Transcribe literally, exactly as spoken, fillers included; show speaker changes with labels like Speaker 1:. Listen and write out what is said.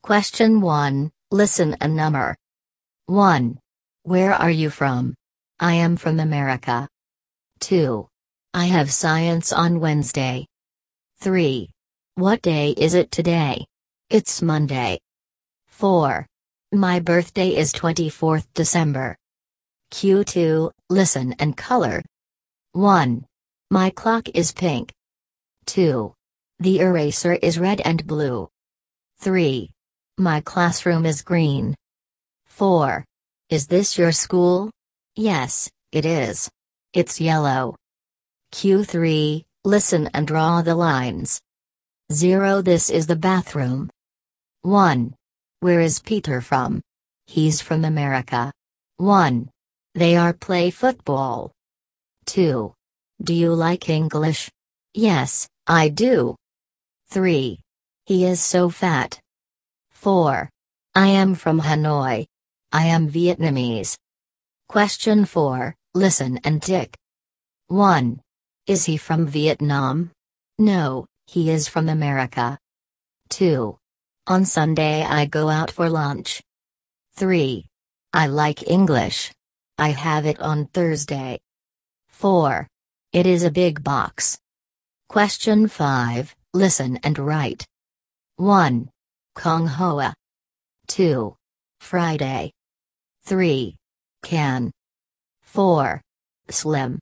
Speaker 1: Question one, listen and number. one. Where are you from? I am from America. two. I have science on Wednesday. three. What day is it today? It's Monday. four. My birthday is twenty-fourth December. Q two, listen and color. one. My clock is pink. two. The eraser is red and blue. three. My classroom is green. four. Is this your school? Yes, it is. It's yellow. Q three, listen and draw the lines. zero. This is the bathroom. one. Where is Peter from? He's from America. one. They are play football. two. Do you like English? Yes, I do. three. He is so fat. four. I am from Hanoi. I am Vietnamese. Question four, listen and tick. one. Is he from Vietnam? No, he is from America. two. On Sunday I go out for lunch. three. I like English. I have it on Thursday. four. It is a big box. Question five, listen and write. one. Kong Hoa. two. Friday. three. Can. four. Slim.